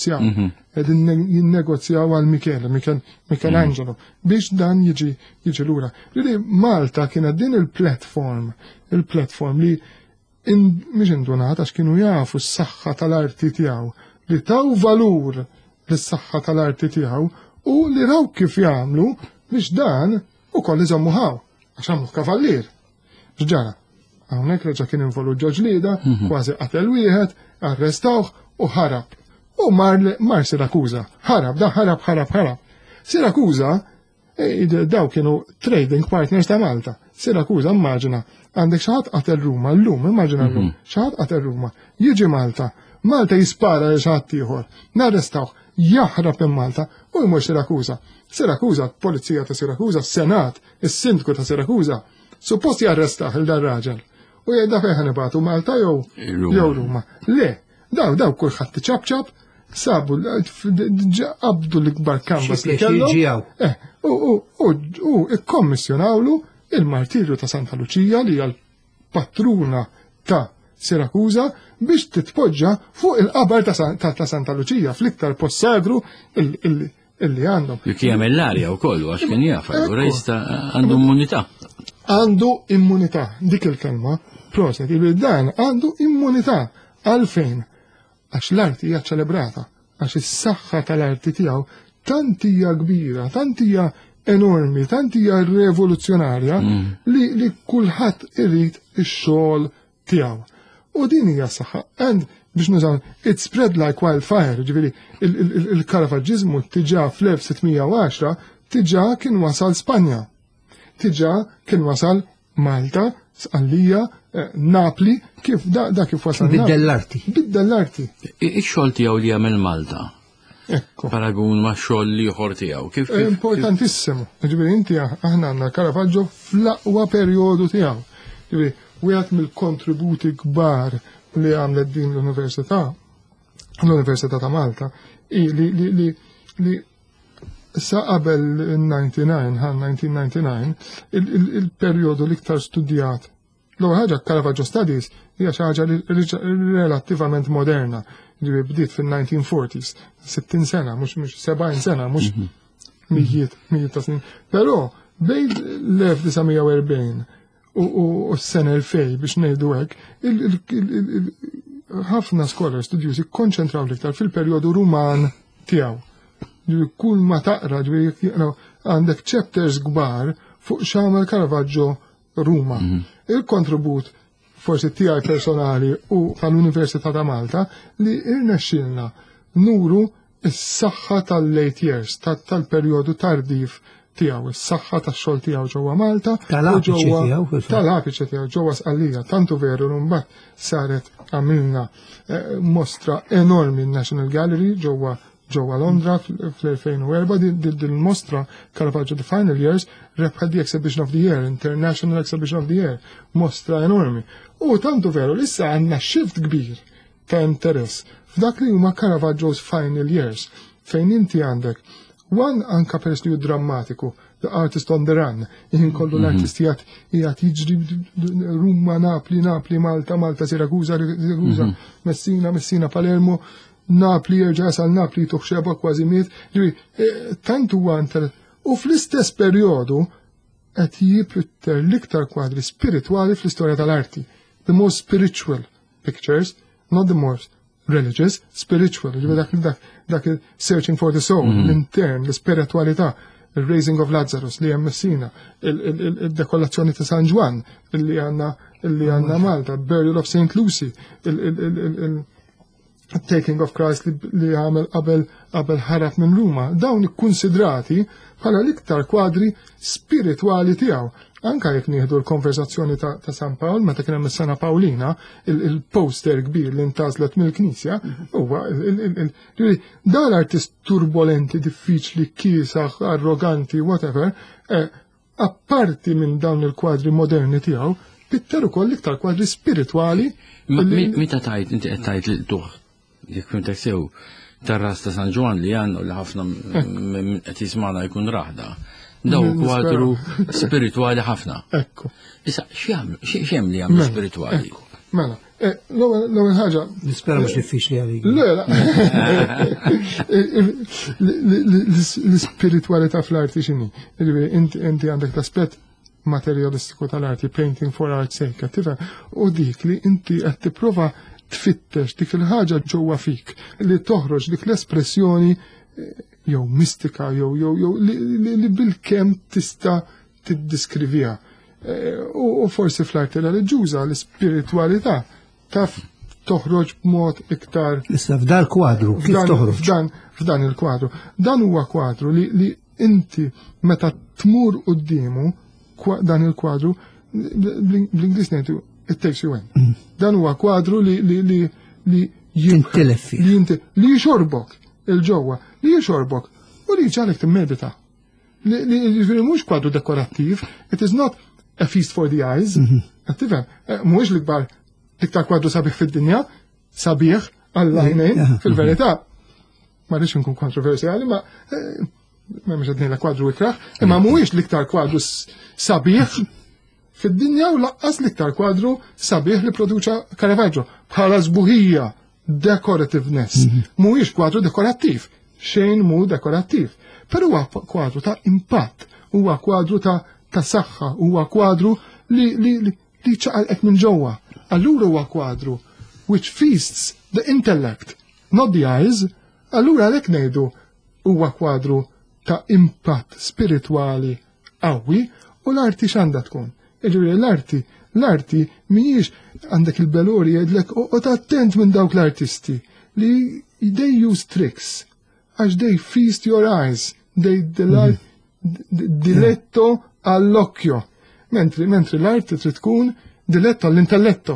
jinnegozjaw għal Michelangelo, biex dan jiġi lura. Li Malta kienet din il-platform li mhix indunat għax kienu jafu s-saħħa tal-arti tiegħu, li taw valur lis-saħħa tal-arti tiegħu u li raw kif jagħmlu biex dan ukoll iżommu ħaw għax għamlu kavallier. Ġara. Hawnhekk reġa' kien involu ġoġlida, kważi qatel wieħed, arrestawh u ħarab. U mar Sirakuża. Ħarab. Sirakuża, daw kienu trading partners ta' Malta. Sirakuża, immaġina, għandek xi ħadd qatel Ruma, llum, immaġina llum, xi ħadd qatel Ruma, jiġi Malta jispara lil xi ħadd ieħor, narrestawh, jaħrab minn Malta u jmur Sirakuża. Sirakuża, polizija ta' Sirakuża, senat, is-sindku ta' Sirakuża, suppost jarrestaħ il-dar raġel. U jgħidda fejn ibatu Malta jew Ruma. Le, daw kulħadd ċabċab, sabu qabdu l-ikbar kanvas li kellhom. U ikkommissjonawlu il-martirju ta' Santa Lucia li hija l-patruna ta' Sirakuża biex titpoġġa fuq il-qabar ta' Santa Lucia fl-iktar post sagru illi għandhom. Jekk jagħmel l-arja wkoll għax kien jaf, allura jista' għandu immunità. Għandu immunità, dik il-kelma, proset, dan għandu immunità għalfejn għax l-arti hija ċelebrata, għax is-saħħa tal-arti tiegħu tant hija kbira, tant hija enormi, tant hija rivoluzzjonarja li kulħadd irid ix-xogħol tiegħu. U din hija s-saħħa. And biex nużaw, it spread like wildfire, ġifieri il-Caravaggizmu tiġà fl-1610 tiġà kien wasal Spanja. Tiġà kien wasal Malta, Għallija, Napli, kif da kif wasal. Bidda-l-arti. Ix-xogħol tiegħu li jagħmel Malta. Ekku. Paragun ma' xogħol ieħor tiegħu. Importantissimu. Ġifieri inti aħna għandna Caravaggio fl-aqwa perjodu tiegħu. Wieħed mill-kontributi kbar li għamlet din l-Università ta' Malta li sa qabel 1999 il-perjodu l-iktar studjat. L-ewwel ħaġa Caravaggio Studies hija xi ħaġa relattivament moderna. Bdiet fin-1940s, 60 sena, mhux 70 sena, mhux mijiet ta' snin. Però bejn l-1940 u s-sena 2000 biex ngħidu hekk, ħafna scholars studjusi konċentraw l-iktar fil-perjodu Ruman tiegħu. Kull ma taqra għandek chapters kbar fuq x'għamel Caravaggio Ruma. Il-kontribut forsi tiegħi personali u tal-Università ta' Malta li irnexxilna nuru s-saħħa tal-late years, tal-perjodu tardif tiegħu, is-saħħa tax-xogħol tiegħu ġewwa Malta, tal-apiċe tiegħu ġewwa Sqallija, tantu veru mbagħad saret għamilna mostra enormi n-National Gallery ġewwa Londra fl-2004 din mostra Caravaggio The Final Years rebħa di Exhibition of the Year, International Exhibition of the Year, mostra enormi. U tantu veru li issa għandna shift kbir ta' interess f'dak li huma Caravaggio's Final Years, fejn inti għandek anka peress li drammatiku, The Artist on the Run, kollu l-artist jgħat jiġri Ruma, Napli, Malta, Siracusa, Messina, Palermo, Napli jerġa' sal Napli tuħxeba kważi miet, tantu għanter. U fl-istess perjodu qed jipritter l-iktar kwadri spiritwali fl-istorja tal-arti. The most spiritual pictures, not the most religious, spiritual. Dak Searching for the Soul, l-intern, l-spiritualità, il-Raising of Lazarus li hemm Messina, il-dekollazzjoni ta' San Juan li għandna Malta, Burial of St. Lucy, Taking of Christ li għamel qabel ħarab minn Ruma, dawn ikkunsidrati bħala l-iktar kwadri spiritwali tiegħu. Anka jekk nieħdu l-konversazzjoni ta' San Pawl, meta kien hemm is-Sena Pawlina, il-poster kbir li ntażlet mill-Knisja, huwa dan l-artist turbolenti, diffiċli, kiesaħ, arroganti, whatever, apparti minn dawn il-kwadri moderni tiegħu, pitter ukoll l-iktar kwadri spiritwali. Meta tajt inti qed tajt l-tuħ jekk kuntek sew tar-ras ta' San Ġwan li għandu li ħafna qed jismana jkun raħda. Daw kwadru spirituali ħafna. Ekku. Issa x'hemm li jagħmlu spirituali? Mela, l-ewwel ħaġa. Nispera mhux diffiċli għalik. L-spiritualità fl-arti x'inhi? Inti għandek l-aspett materialistiku tal-arti, painting for art's sake, u dik li inti qed tipprova tfittex dik il-ħaġa ġewwa fik li toħroġ dik l-espressjoni jew mistika jew li bil-kemm tista' tiddiskrivija. U forsi fl-arti reliġjuża l-ispiritualità taf toħroġ b'mod iktar. Issa f'dan kwadru kif toħroġ? F'dan il-kwadru. Dan huwa kwadru li inti meta tmur qudiemu dan il-kwadru bl-Ingliż ngħidu it takes you in. Dan huwa kwadru li jintileffi. Li jxorbok il-ġewwa, li jxorbok u li ġalek timmedita. Li mhux kwadru dekorattiv, it is not a feast for the eyes. Tifhem, mhuwiex l-iktar kwadru sabiħ fid-dinja, sabiħ għall-għajnejn fil-verità. Ma rridx nkun kontroversjali, ma mhux qed ngħidlek kwadru ikraħ, imma mhuwiex l-iktar kwadru sabiħ fid-dinja u laqqas l-iktar kwadru sabiħ li produċa Caravaggio bħala żbuħija, decorativeness. Mhuwiex kwadru dekorattiv, xejn mhu dekorattiv. Però huwa kwadru ta' impatt, huwa kwadru ta' saħħa, huwa kwadru li ċaqalqek minn ġewwa. Allura huwa kwadru which feasts the intellect, not the eyes. Allura għalhekk ngħidu huwa kwadru ta' impatt spiritwali qawwi u l-arti x'għandha tkun. L-arti mhijiex għandek il-belori jgħidlek u attent minn dawk l-artisti li they use tricks għax they feast your eyes, they diletto għall-okkjo. Mentri l-arti trid tkun diletto għall-intelletto.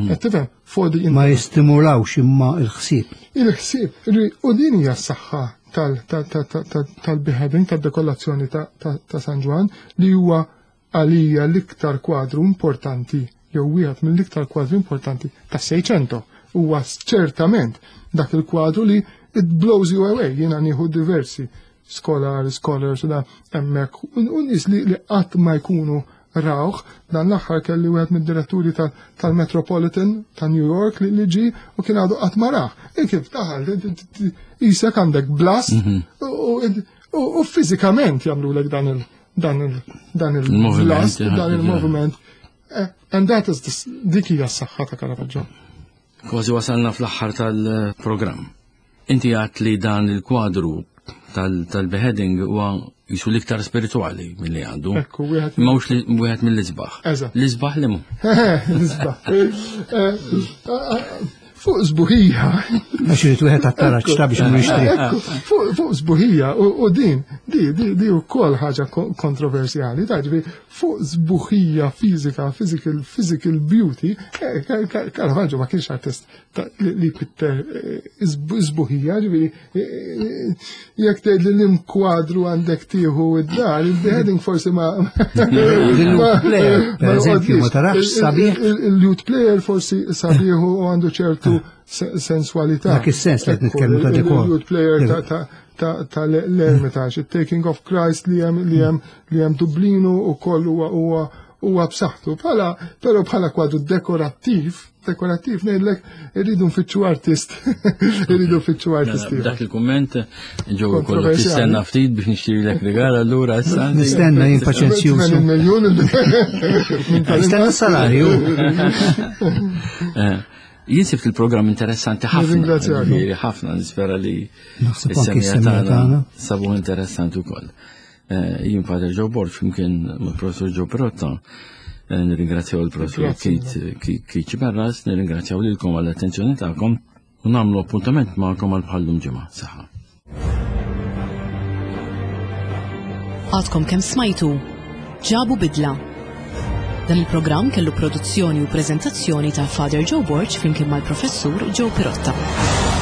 Ma jistimulawx imma il-ħsieb. Il-ħsieb, u din hija s-saħħa tal-beheading, tad-dekollazzjoni ta' San Ġwan li huwa għalija l-iktar kwadru importanti jew wieħed mill-iktar kwadri importanti ta' Seicento. Huwa ċertament dak il-kwadru li it blows you away. Jiena nieħu diversi scholars u da hemmhekk u nies li qatt ma jkunu rawh. Dan l-aħħar kelli wieħed mid-diretturi tal-Metropolitan ta' New York li ġi u kien għadu qatt ma rah. Kif taħal isek għandek blast u fiżikament jagħmlulek dan il-blast, dan il-movement. And that is dik hija s-saħħa ta' Caravaggio. Kważi wasalna fl-aħħar tal-programm. Inti għat li dan il-kwadru tal-beheading huwa jisu l-iktar spirituali mill-li għandu. Ekku, wieħed mill-isbaħ. L-isbaħ li mu. Fuq zbuħija. Għax irid wieħed għattaraċ ta' biex nixtri. Fuq zbuħija u di wkoll ħaġa kontroversjali, taġbi fuq zbuħija fizika, physical beauty, Caravaggio ma kienx artist li pitter zbuħija, ġifieri jekk tgħid li l-imkwadru għandek tieħu id-dar, il-beheading forsi ma. Per eżempju, ma tarax sabiħ. Il-lute player forsi sabiħu u għandu ċertu sensualità. Dak is-sens li nitkellmu ta' dekor. Il-lute player ta' l-Hermitage, il-Taking of Christ li hemm Dublinu u koll huwa b'saħħtu. Però bħala kwadru dekorattiv ngħidlek irridu nfittxu artist. Dak il-kumment ġew kollu tistenna ftit biex nixtrilek regala allura issa. Nistenna jien paċenzjużu. Nistenna salarju. Jinsibt il-programm interessanti ħafna. Ħafna nispera li s-semija tagħna sabu interessanti wkoll. Jien Padre Joe Borg flimkien mal-Professur Joe Perotta nirringrazzjaw il-Professur Kit Barras, nirringrazzjaw lilkom għall-attenzjoni tagħkom u nagħmlu appuntament magħkom għal bħallum ġimgħa. Saħħa. Għadkom kemm smajtu ġabu bidla. Dan il-programm kellu produzzjoni u preżentazzjoni ta' Father Joe Borg flimkien mal-Professur Joe Perotta.